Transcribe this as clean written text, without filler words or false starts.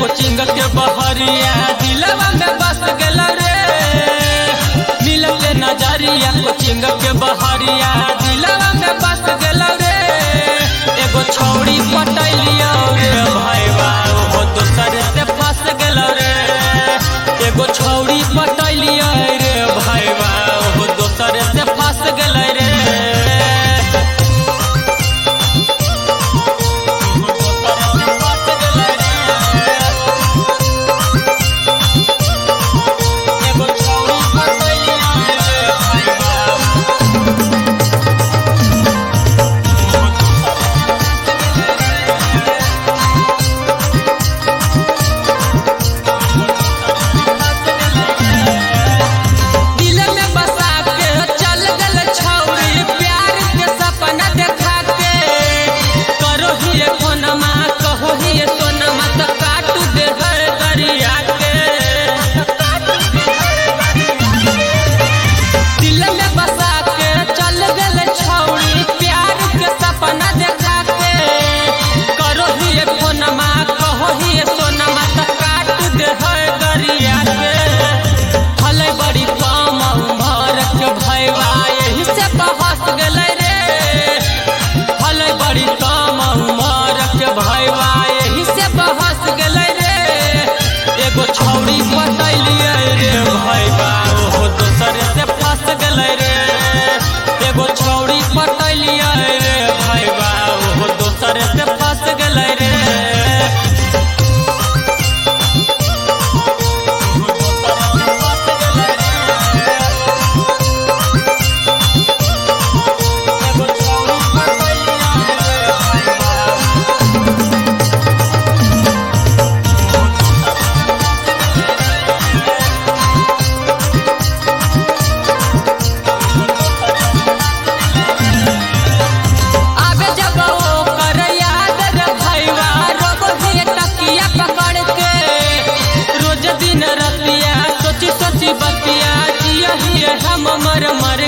Coaching के बहरिया दिलवा में बस गेल रे। मिलते नजरिया कोचिंग के बहरिया दिलवा में बस गेल रे। एगो छौड़ी पटैलिया रे भाईवा वो दोसर से फंस गेल रे। एगो छौड़ी पटैलिया रे भाईवा वो दोसर से फंस गेल रे। एगो छौड़ी पटैलिया रे भाईवा वो दोसर से फंस गेल रे। एगो छौड़ी पटैलिया रे भाईवा वो दोसर से फंस गेल रे। सोची सोची बतिया जिया हम मर मर